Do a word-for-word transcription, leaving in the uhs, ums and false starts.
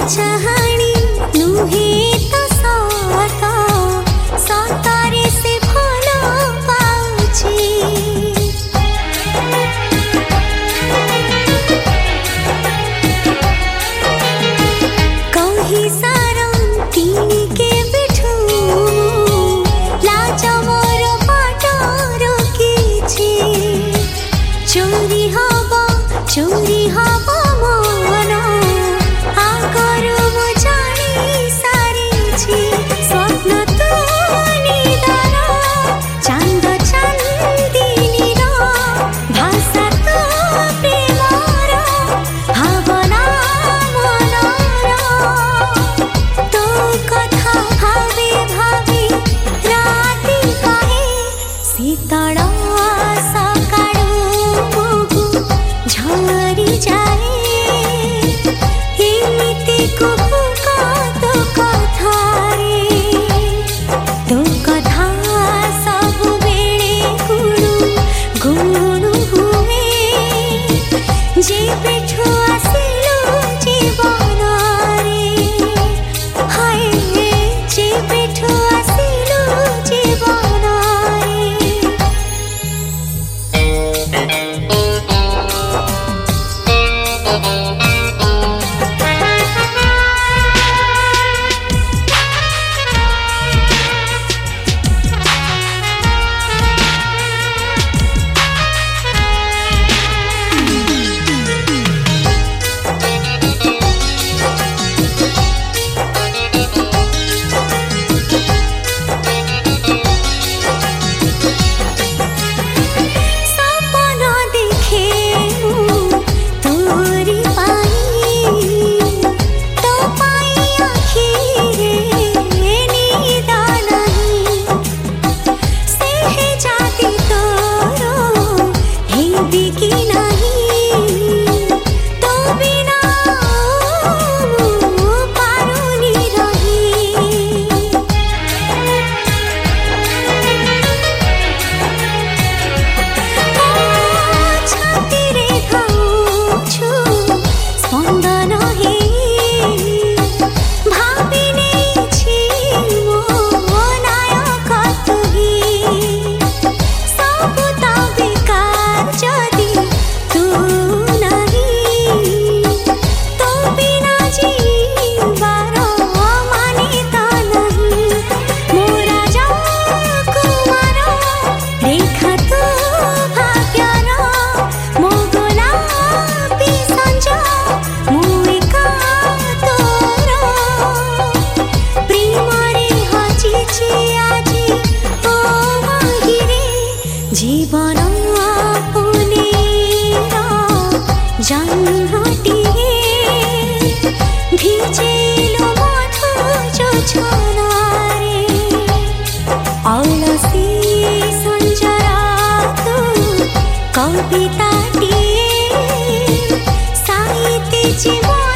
चाहाणी नुहे तो सत सतरे से भल पाउछि कही सारंती के बिठू लाज मोर बाट रोकिछि चोरी हब चोरी हब मन आगरु मु जानी सारिछि स्वप्न तू निदान चांद चांदिनीर भाषा तू प्रेमर भावना मनर तो कथा भावे भावे राति कहे शीतल सकाळु मगु झरी जाए एमिति कुहुक तो कथा रे तो कथा सब बेले गुणु गुणु हुए जे पेठु आसिलु जीवन रे हाय जे पेठु आसिलु जीवन रे सपन देखे तोरी पाई तो पाई आखिरे नींद नहीं से जाती तोरो हेबी की नहीं तो बिना पारुनी रही छातीरे खाऊछु स्पंदन हे भावी नेछि मो नायक तुही सब तो बेकार जदि तू नहीं तो बिना जीवार माने तो नहीं मोरा कुमार रेखा तू भाग्यर मो गोलापी संज मु एका तोर प्रेमरे हजिछि आजि ओ महिरे जीवन पुनेर जन्मटिए भिजेलो मधु जोछनारे अलसी संजरा तू कविताटिए साहित्य जीवन